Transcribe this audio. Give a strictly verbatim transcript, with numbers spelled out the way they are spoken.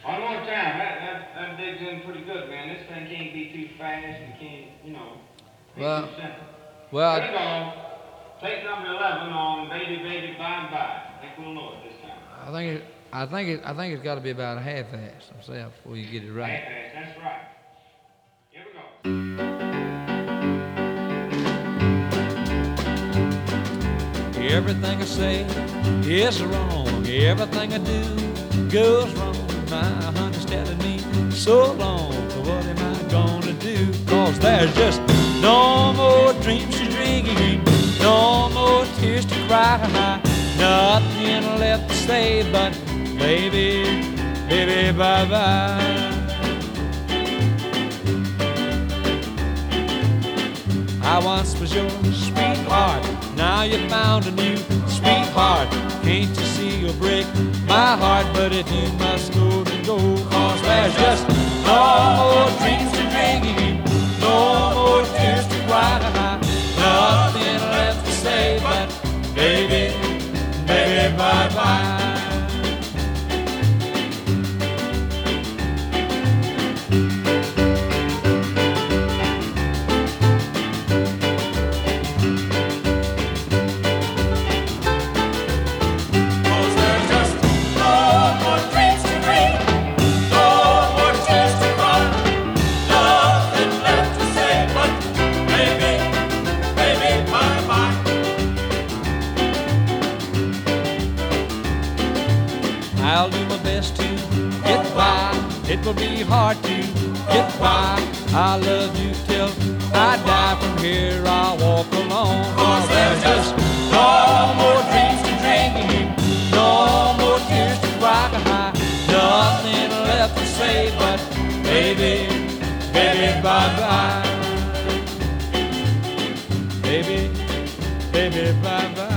One more time. That, that, that digs in pretty good, man. This thing can't be too fast and can't, you know, be Well, too simple. well, Here we go. Take number eleven on Baby Baby Bye and Bye. I think we'll know it this time. I think it, I think it, I think it's got to be about a half-ass myself before you get it right. Half-ass, that's right. Here we go. Everything I say is wrong. Everything I do goes wrong. My honey's telling me so long. So what am I gonna do? Cause there's just no more dreams to dream, no more tears to cry, nothing left to say but baby, baby, bye-bye. I once was your sweetheart, now you found a new sweetheart. Can't you see you'll break my heart? But if you must go, then go. Cause there's just no more dreams to dream, no more tears to cry, nothing left to say but baby, baby, bye-bye. I'll do my best to get by. It will be hard to get by. I love you till I die. From here I'll walk alone. Cause there's just no more dreams to dream, no more tears to cry, nothing left to say but baby, baby, bye-bye. Baby, baby, bye-bye.